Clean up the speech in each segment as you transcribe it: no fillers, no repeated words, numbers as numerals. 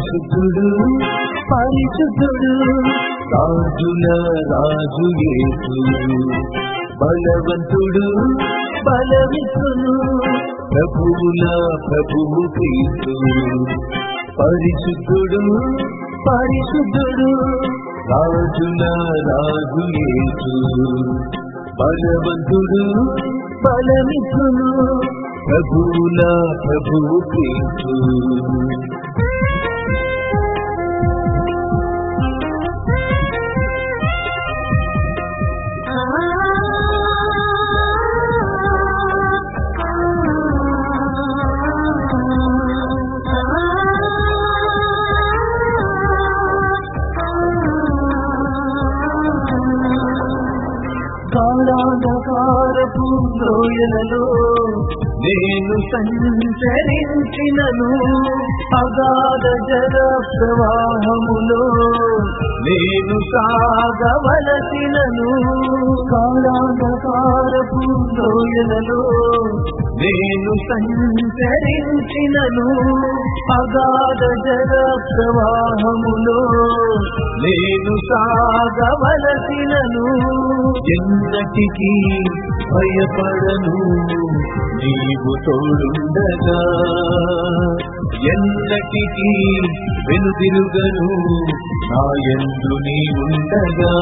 పరిశుద్ధుడు పరిశుద్ధుడు రాజుల రాజు యేసు బలవంతుడు బలవితుడు ప్రభువుల ప్రభువు క్రీస్తు పరిశుద్ధుడు పరిశుద్ధుడు రాజుల రాజు యేసు బలవంతుడు బలవితుడు ప్రభువుల ప్రభువు క్రీస్తు కాలాంధకారపు లోయలలో నేను సంచరించినను అగాధ జల ప్రవాహములో నేను సాగవలసినను కాలాంధకారపు లోయలలో నేను సంచరించినను అగాధ జల ప్రవాహములో నేను సాగవలసినను ఎన్నటికీ భయపడను నీవు తోడుండగా ఎన్నటికీ వెనుదిరుగను నా యందు నీవుండగా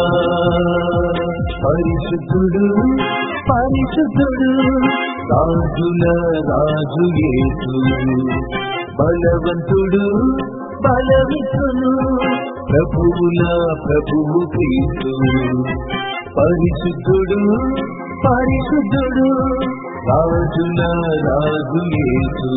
పరిశుద్ధుడు పరిశుద్ధుడు రాజుల రాజు యేసు బలవంతుడు బలవితుడు ప్రభువుల ప్రభువు క్రీస్తు పరిశుద్ధుడు పరిశుద్ధుడు రాజుల రాజు యేసు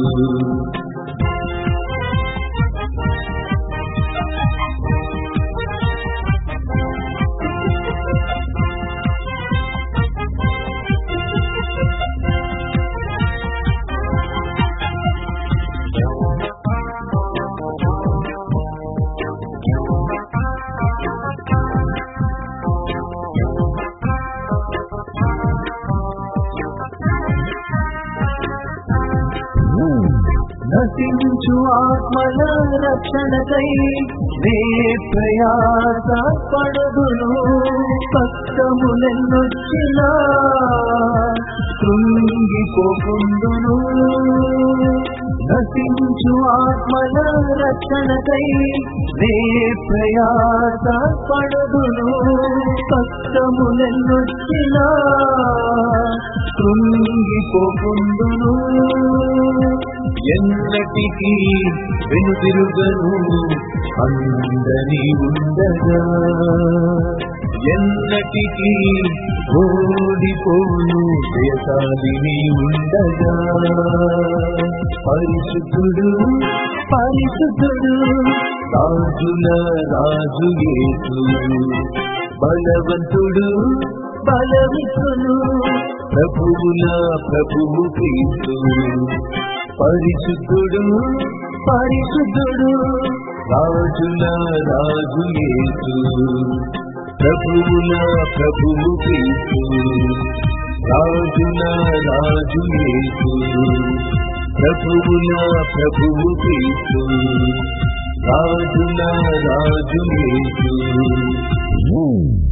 నశించు ఆత్మల రక్షణకై నే ప్రయాస పడుదును కష్టములెన్నొచ్చినా కృంగిపోకుందును నశించు ఆత్మల రక్షణకై నే ప్రయాస పడుదును కష్టములెన్నొచ్చినా కృంగిపోకుందును ఎన్నటికీ వెనుదిరుగను అందరి ఉండగా ఎన్నటికీ ఓడిపోను దేశాలిని ఉండగా పరిశుద్ధుడు పరిశుద్ధుడు రాజుల రాజు యేసు బలవంతుడు బలవితుడు ప్రభువుల ప్రభువు క్రీస్తు పరిశుద్ధుడు పరిశుద్ధుడు రాజుల రాజు యేసు ప్రభువుల ప్రభువు క్రీస్తు రాజుల రాజు యేసు ప్రభువుల ప్రభువు క్రీస్తు రాజుల రాజు యేసు